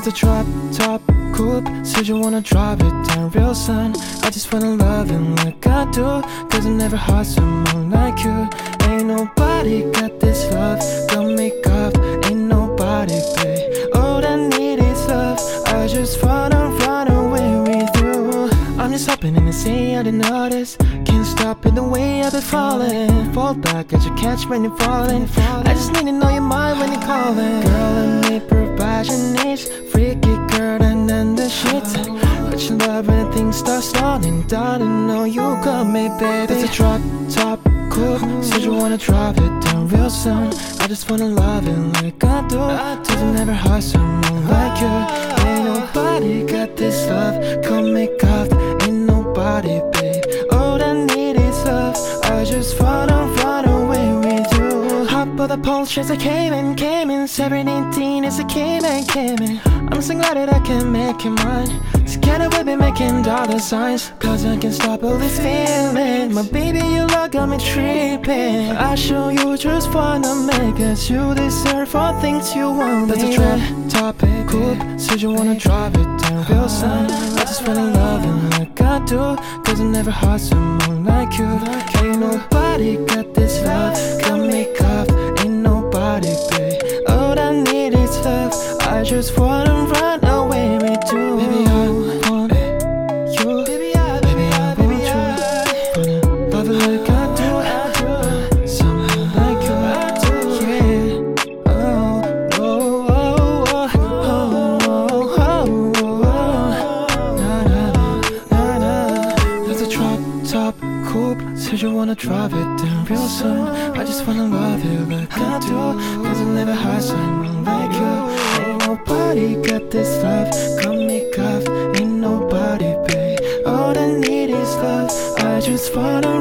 There's a drop top coupe, said you wanna drive it down real soon. I just wanna love it like I do, cause I never had someone like you. Ain't nobody got this love, got me cuffed, ain't nobody pay. All I need is love, I just wanna run away with you. I'm just hopping in the sea, I didn't notice. Can't stop in the way I've been falling. Fall back, got you catch when you're falling. I just need to know your mind when you're calling. Girl, let me provide your needs. Freaky girl and then the shit. But you love when things start stalling down. And know you got me, baby. There's a drop top coupe, said you wanna drive it down real soon. I just wanna love it like I do, cause I never had someone like you. Ain't nobody got this love, come make up, ain't nobody, babe. All I need is love, I just wanna run away with you. Hop on the pole, chase I came in 718 as I came in. I'm so glad that I can make you mine. Together we'll be making dollar signs, cause I can't stop all this feeling. My baby, you love got me tripping. I show you just wanna make us. You deserve all things you want. That's a drop top coupe, said you wanna drive it down real soon. I just wanna love it like I do, cause I never had someone like you. Ain't nobody got this love, got me cuffed, ain't nobody pay. All I need is love, I just wanna run away with you. Baby, I want you. Baby, I want you. Wanna love it like I do, someone like you, yeah. Oh, oh, oh, oh, oh, oh. Na, na, na, na. There's a drop top coupe, said you wanna drive it down real soon. I just wanna love you like I do, cause I never had someone like you. Ain't nobody got this love, got me cuffed, ain't nobody pay. All I need is love, I just wanna